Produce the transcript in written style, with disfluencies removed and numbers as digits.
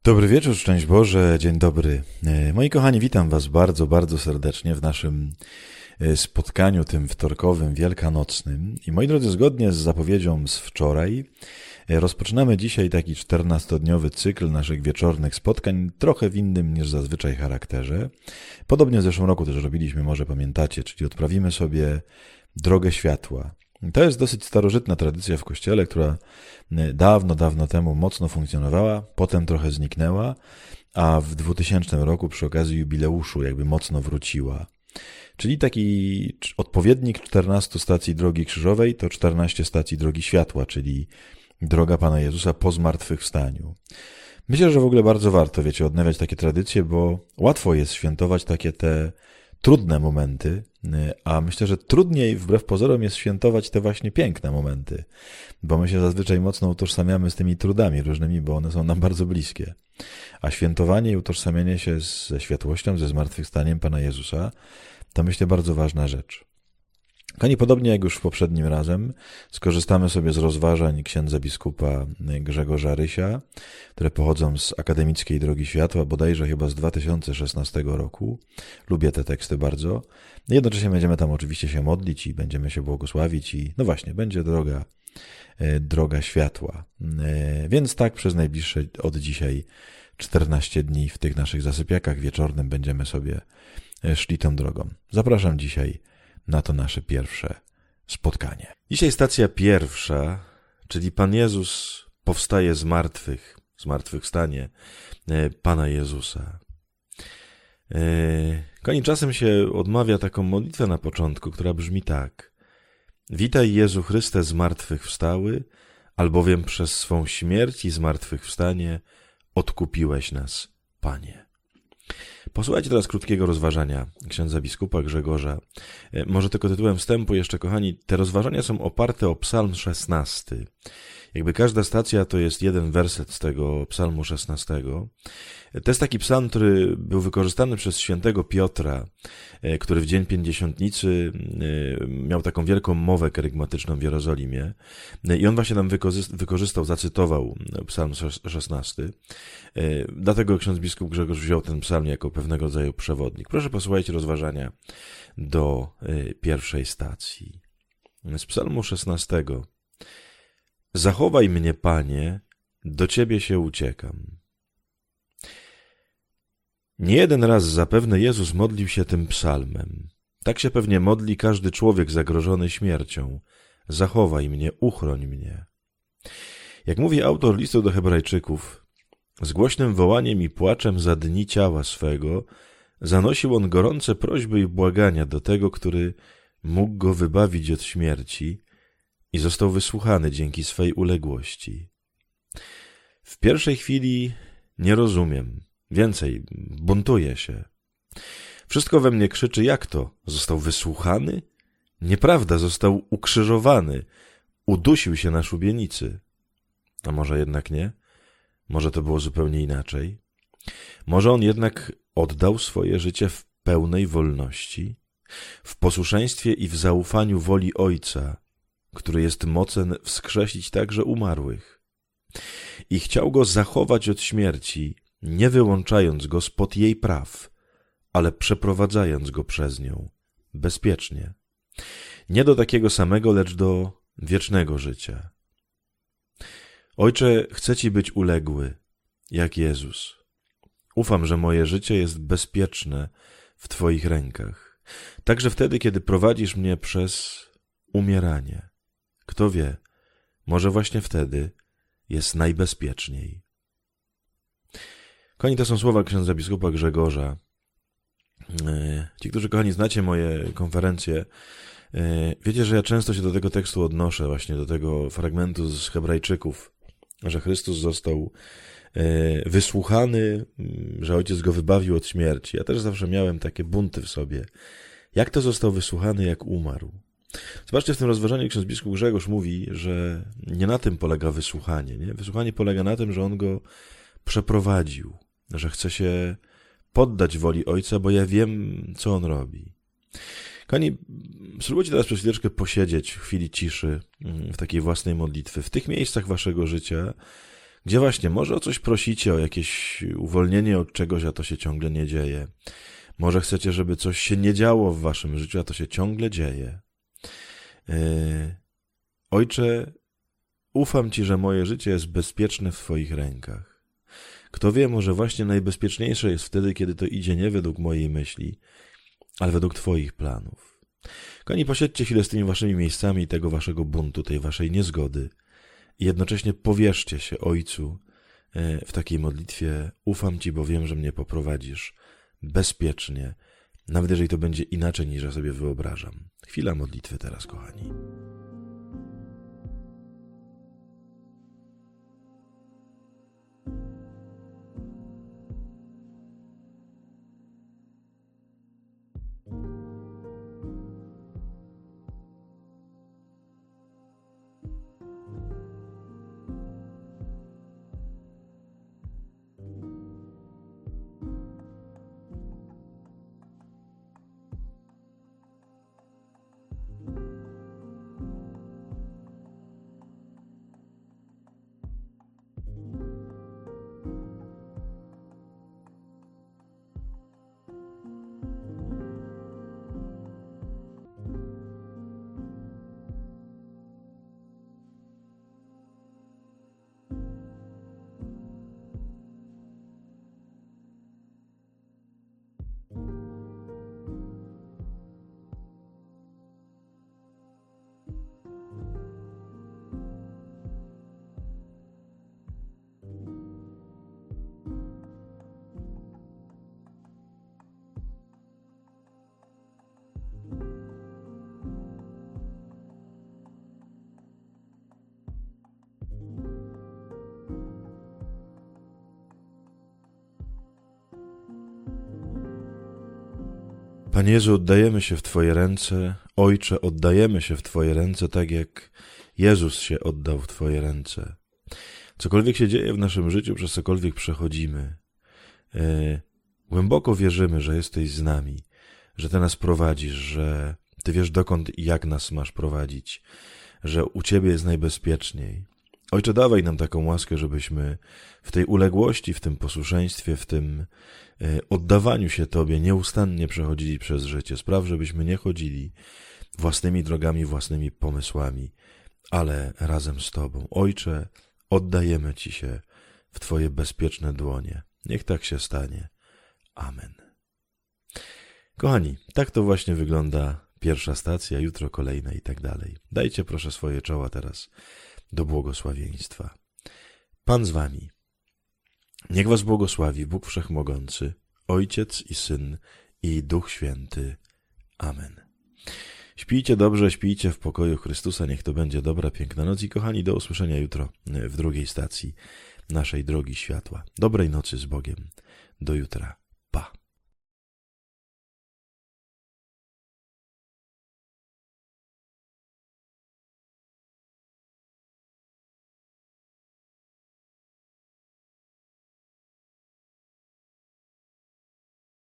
Dobry wieczór, szczęść Boże, dzień dobry. Moi kochani, witam Was bardzo, bardzo serdecznie w naszym spotkaniu tym wtorkowym, wielkanocnym. I moi drodzy, zgodnie z zapowiedzią z wczoraj, rozpoczynamy dzisiaj taki 14-dniowy cykl naszych wieczornych spotkań, trochę w innym niż zazwyczaj charakterze. Podobnie w zeszłym roku też robiliśmy, może pamiętacie, czyli odprawimy sobie drogę światła. To jest dosyć starożytna tradycja w Kościele, która dawno, dawno temu mocno funkcjonowała, potem trochę zniknęła, a w 2000 roku przy okazji jubileuszu jakby mocno wróciła. Czyli taki odpowiednik 14 stacji Drogi Krzyżowej to 14 stacji Drogi Światła, czyli droga Pana Jezusa po zmartwychwstaniu. Myślę, że w ogóle bardzo warto, wiecie, odnawiać takie tradycje, bo łatwo jest świętować takie te trudne momenty, a myślę, że trudniej wbrew pozorom jest świętować te właśnie piękne momenty, bo my się zazwyczaj mocno utożsamiamy z tymi trudami różnymi, bo one są nam bardzo bliskie. A świętowanie i utożsamianie się ze światłością, ze zmartwychwstaniem Pana Jezusa, to myślę bardzo ważna rzecz. Kochani, podobnie jak już poprzednim razem, skorzystamy sobie z rozważań księdza biskupa Grzegorza Rysia, które pochodzą z Akademickiej Drogi Światła, bodajże chyba z 2016 roku. Lubię te teksty bardzo. Jednocześnie będziemy tam oczywiście się modlić i będziemy się błogosławić i no właśnie, będzie droga światła. Więc tak przez najbliższe od dzisiaj 14 dni w tych naszych zasypiakach wieczornym będziemy sobie szli tą drogą. Zapraszam dzisiaj na to nasze pierwsze spotkanie. Dzisiaj stacja pierwsza, czyli Pan Jezus powstaje z martwych, zmartwychwstanie Pana Jezusa. Kochani, czasem się odmawia taką modlitwę na początku, która brzmi tak. Witaj Jezu Chryste zmartwychwstały, albowiem przez swą śmierć i zmartwychwstanie odkupiłeś nas, Panie. Posłuchajcie teraz krótkiego rozważania księdza biskupa Grzegorza. Może tylko tytułem wstępu jeszcze, kochani, te rozważania są oparte o psalm 16. Jakby każda stacja to jest jeden werset z tego psalmu 16. To jest taki psalm, który był wykorzystany przez świętego Piotra, który w dzień Pięćdziesiątnicy miał taką wielką mowę kerygmatyczną w Jerozolimie. I on właśnie tam wykorzystał, zacytował psalm 16. Dlatego ksiądz biskup Grzegorz wziął ten psalm jako pewnego rodzaju przewodnik. Proszę posłuchajcie rozważania do pierwszej stacji. Z psalmu 16. Zachowaj mnie, Panie, do Ciebie się uciekam. Nie jeden raz zapewne Jezus modlił się tym psalmem. Tak się pewnie modli każdy człowiek zagrożony śmiercią. Zachowaj mnie, uchroń mnie. Jak mówi autor listu do Hebrajczyków, z głośnym wołaniem i płaczem za dni ciała swego zanosił on gorące prośby i błagania do tego, który mógł go wybawić od śmierci i został wysłuchany dzięki swej uległości. W pierwszej chwili nie rozumiem. Więcej, buntuję się. Wszystko we mnie krzyczy, jak to? Został wysłuchany? Nieprawda, został ukrzyżowany. Udusił się na szubienicy. A może jednak nie? Może to było zupełnie inaczej? Może on jednak oddał swoje życie w pełnej wolności? W posłuszeństwie i w zaufaniu woli Ojca, który jest mocen wskrzesić także umarłych. I chciał go zachować od śmierci, nie wyłączając go spod jej praw, ale przeprowadzając go przez nią, bezpiecznie. Nie do takiego samego, lecz do wiecznego życia. Ojcze, chcę Ci być uległy, jak Jezus. Ufam, że moje życie jest bezpieczne w Twoich rękach, także wtedy, kiedy prowadzisz mnie przez umieranie. Kto wie, może właśnie wtedy jest najbezpieczniej. Kochani, to są słowa księdza biskupa Grzegorza. Ci, którzy, kochani, znacie moje konferencje, wiecie, że ja często się do tego tekstu odnoszę, właśnie do tego fragmentu z Hebrajczyków, że Chrystus został wysłuchany, że Ojciec go wybawił od śmierci. Ja też zawsze miałem takie bunty w sobie. Jak to został wysłuchany, jak umarł? Zobaczcie, w tym rozważaniu ksiądz biskup Grzegorz mówi, że nie na tym polega wysłuchanie. Nie? Wysłuchanie polega na tym, że on go przeprowadził, że chce się poddać woli Ojca, bo ja wiem, co on robi. Kochani, spróbujcie teraz przez chwileczkę posiedzieć w chwili ciszy, w takiej własnej modlitwy, w tych miejscach waszego życia, gdzie właśnie może o coś prosicie, o jakieś uwolnienie od czegoś, a to się ciągle nie dzieje. Może chcecie, żeby coś się nie działo w waszym życiu, a to się ciągle dzieje. Ojcze, ufam Ci, że moje życie jest bezpieczne w Twoich rękach. Kto wie, może właśnie najbezpieczniejsze jest wtedy, kiedy to idzie nie według mojej myśli, ale według Twoich planów. Kochani, posiedźcie chwilę z tymi waszymi miejscami tego waszego buntu, tej waszej niezgody i jednocześnie powierzcie się Ojcu w takiej modlitwie. Ufam Ci, bo wiem, że mnie poprowadzisz bezpiecznie, nawet jeżeli to będzie inaczej, niż ja sobie wyobrażam. Chwila modlitwy teraz, kochani. Panie Jezu, oddajemy się w Twoje ręce. Ojcze, oddajemy się w Twoje ręce, tak jak Jezus się oddał w Twoje ręce. Cokolwiek się dzieje w naszym życiu, przez cokolwiek przechodzimy, głęboko wierzymy, że jesteś z nami, że Ty nas prowadzisz, że Ty wiesz dokąd i jak nas masz prowadzić, że u Ciebie jest najbezpieczniej. Ojcze, dawaj nam taką łaskę, żebyśmy w tej uległości, w tym posłuszeństwie, w tym oddawaniu się Tobie nieustannie przechodzili przez życie. Spraw, żebyśmy nie chodzili własnymi drogami, własnymi pomysłami, ale razem z Tobą. Ojcze, oddajemy Ci się w Twoje bezpieczne dłonie. Niech tak się stanie. Amen. Kochani, tak to właśnie wygląda pierwsza stacja, jutro kolejna i tak dalej. Dajcie proszę swoje czoła teraz do błogosławieństwa. Pan z wami. Niech was błogosławi Bóg Wszechmogący, Ojciec i Syn i Duch Święty. Amen. Śpijcie dobrze, śpijcie w pokoju Chrystusa, niech to będzie dobra, piękna noc i kochani, do usłyszenia jutro w drugiej stacji naszej drogi światła. Dobrej nocy z Bogiem. Do jutra.